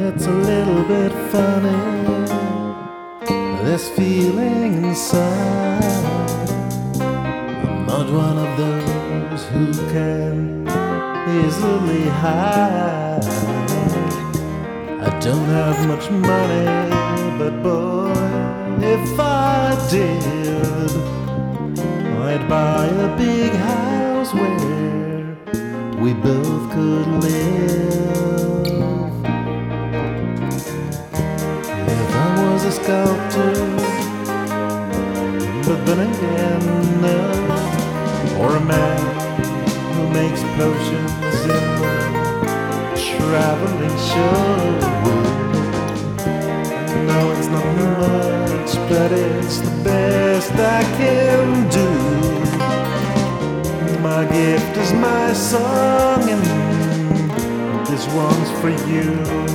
it's a little bit funny, this feeling inside. I'm not one of those who can easily hide. I don't have much money, but boy, if I did, I'd buy a big house where we both could live. If I was a sculptor, but then again, no, or a man who makes potions in the traveling show. No, it's not much, but it's the best I can do. My gift is my song, and this one's for you.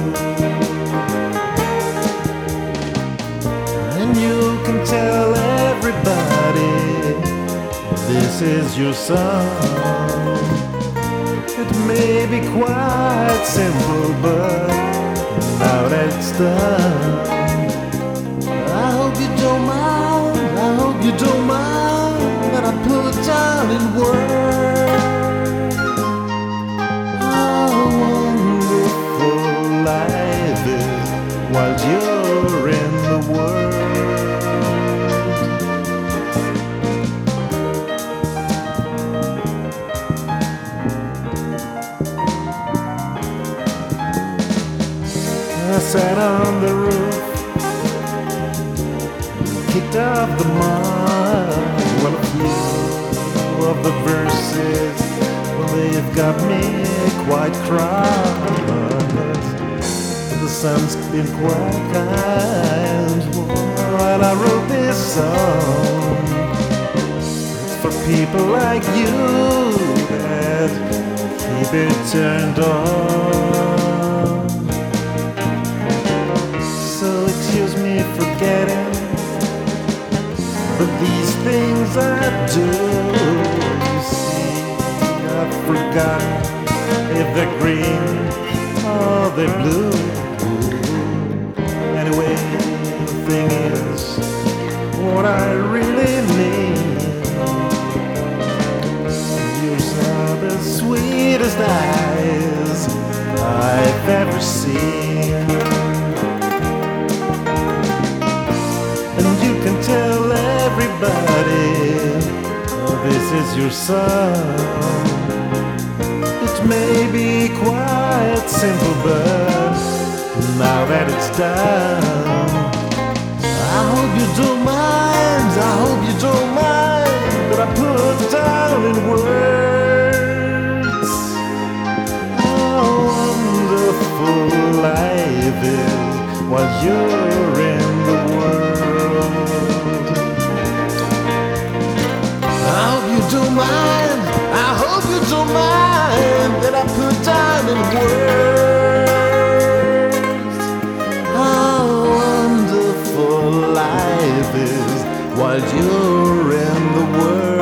And you can tell everybody this is your song. It may be quite simple, but now that it's done, I hope you don't mind, I hope you don't mind that I put down in words how wonderful life is while you're in the world. I sat on the roof, kicked off the mud. Well, a few of the verses, well, they've got me quite cross. The sun's been quite kind while I wrote this song. It's for people like you that keep it turned on. So excuse me for getting, but these things I do, you see, I've forgotten if they're green or they're blue. Anyway, the thing is, what I really mean, yours are the sweetest eyes I've ever seen. And you can tell everybody, oh, this is your song. It may be quite simple, but now that it's done, I hope you don't mind, I hope you don't mind that I put down in words how wonderful life is while you're in the world. I hope you don't mind, I hope you don't mind that I put down in words how wonderful life is while you're in the world.